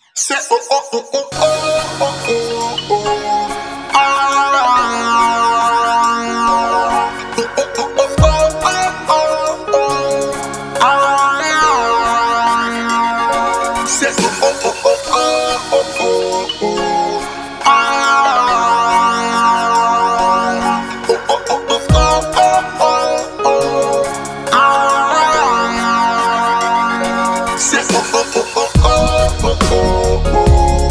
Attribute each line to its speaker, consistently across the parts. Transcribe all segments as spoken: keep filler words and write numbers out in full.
Speaker 1: Say oh oh oh oh oh oh oh oh. Ah. Oh oh oh oh oh oh oh. Ah. Say oh oh oh oh oh oh oh. Ah. Oh oh oh oh oh oh oh. Ah. Say oh oh oh oh oh oh oh.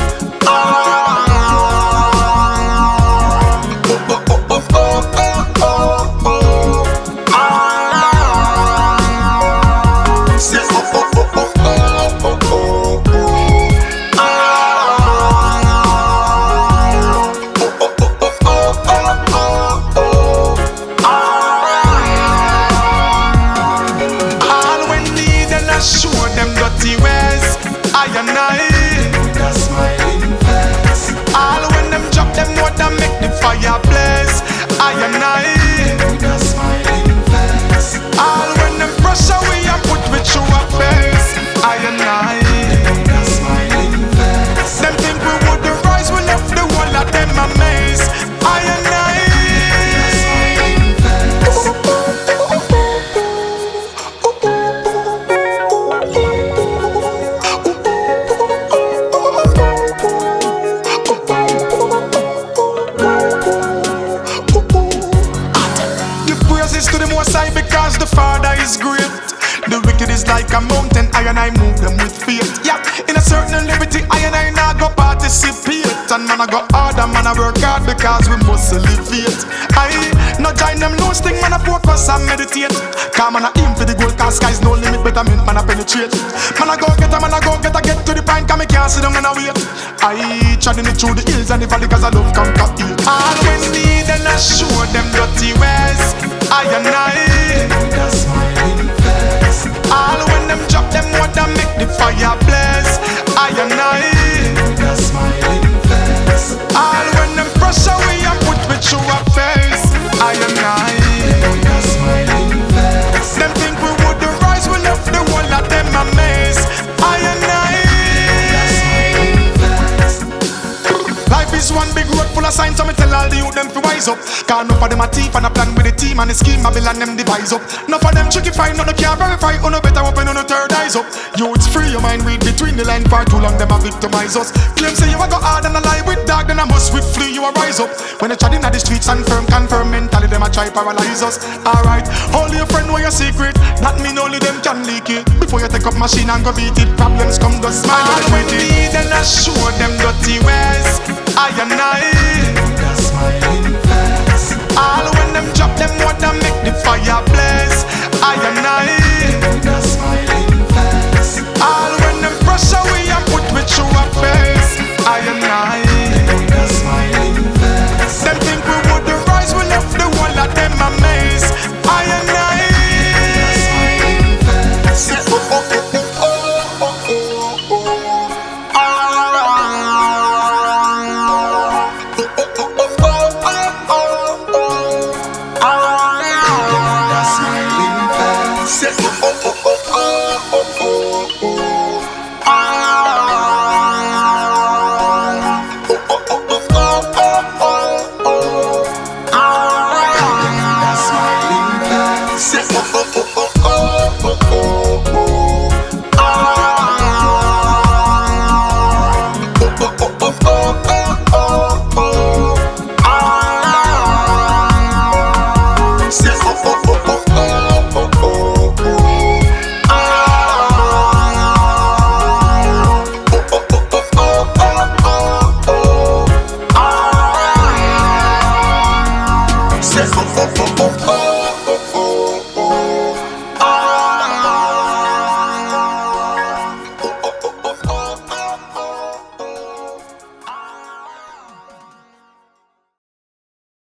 Speaker 1: Show them dirty ways. I and I with a smiling face. All when them drop them water make the fire blaze. I and I with a smiling face. All when them pressure we and put with you a face. I and I with a smiling face. Them think we would rise, we left the whole of them amazed. I and I with a smiling face. To the most high because the Father is great. The wicked is like a mountain, I and I move them with faith. Yeah, in a certain liberty, I and I now go participate. And man I go hard and man I work hard because we must elevate. I no join them no sting, man I focus and meditate. Cause man I aim for the goal, cause sky's no limit, but I mean man I penetrate. Man I go get a man I go get a get to the point, cause me can't sit down and I wait. I treading it through the hills and the valley cause I love conquer ill. All when need and I show them dirty ways. I and I with a smiling face. All when them drop them water make the fire blaze. I and I with a smiling face. All when them pressure we and put with you a face. I and I with a smiling face. Them think we would rise, we left the whole of them amazed. I and I with a smiling face. Life is one big road full of signs, so me tell all the youth them to wise up. Cause enough of them a thief and a plan with the team and the scheme Babylon them devise up. Enough of them tricky find, no can't verify. Uno better open, uno third eyes up. Youths free your mind, read between the line. For too long them a victimize us. Claim say you a go hard and a lie with dog, then I must with flee you a rise up. When they treading at the streets and firm, confirm mentally them a try paralyze us. Alright, hold your friend know your secret. That mean only them can leak it. Before you take up machine and go beat it, problems come just smile and with it. Then I show them dirty ways. I and I with a smiling face. All when them drop them water make the fire blaze.